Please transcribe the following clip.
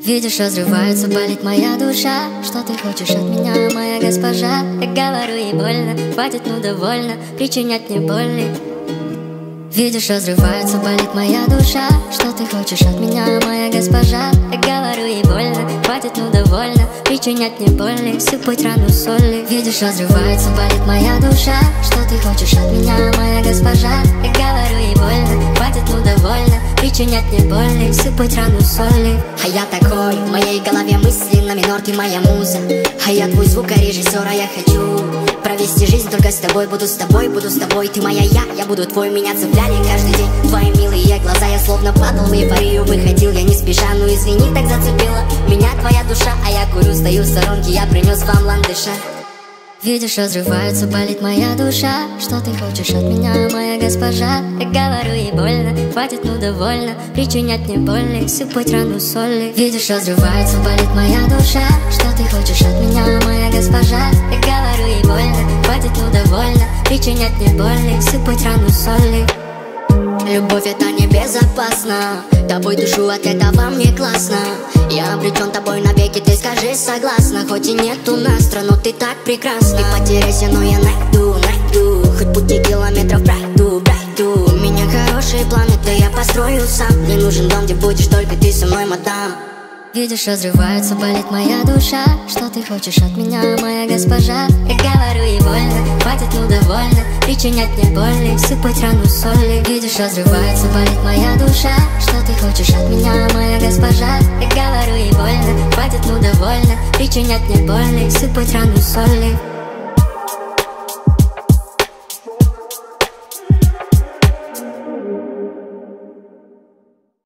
Видишь, разрывается, болит моя душа. Что ты хочешь от меня, моя госпожа? Я говорю ей больно, хватит, ну довольно причинять мне боли. Видишь, разрывается, болит моя душа. Что ты хочешь от меня, моя госпожа? Я говорю ей больно, хватит, ну довольно причинять мне боли, сыпать рану соли. Видишь, разрывается, болит моя душа. Что ты хочешь от меня, моя госпожа? Я говорю ей больно, хватит, ну довольно причинять мне боли, сыпать рану соли. А я такой, в моей голове мысли на минор, ты моя муза. А я твой звукорежиссер, а я хочу провести жизнь только с тобой. Буду с тобой, ты моя я буду твой. Меня цепляли каждый день твои милые глаза. Я словно падал в эйфорию, выходил я не спеша. Ну извини, так зацепила меня твоя душа. А я курю, стою в сторонке, я принес вам ландыша. Видишь, разрывается, болит моя душа. Что ты хочешь от меня, моя госпожа? Я говорю ей больно, хватит, ну довольно причинять мне боли, сыпать рану соли. Видишь, разрывается, болит моя душа. Что ты хочешь от меня, моя госпожа? Я говорю ей больно, хватит, ну довольно причинять мне боли, сыпать рану соли. Любовь это небезопасно, тобой душу от этого мне классно. Я обречен тобой навеки, ты скажи согласна. Хоть и нету настра, но ты так прекрасна. Ты потеряйся, но я найду хоть пути километров пройду. У меня хорошие планы, да я построю сам. Мне нужен дом, где будешь только ты со мной, мадам. Видишь, разрывается, болит моя душа. Что ты хочешь от меня, моя госпожа? Я говорю ей больно, хватит, ну довольно причинять мне боли, сыпать рану соли. Видишь, разрывается, болит моя душа. Что ты хочешь от меня, моя госпожа? Я говорю ей больно, хватит, ну довольно причинять мне боли, сыпать рану соли.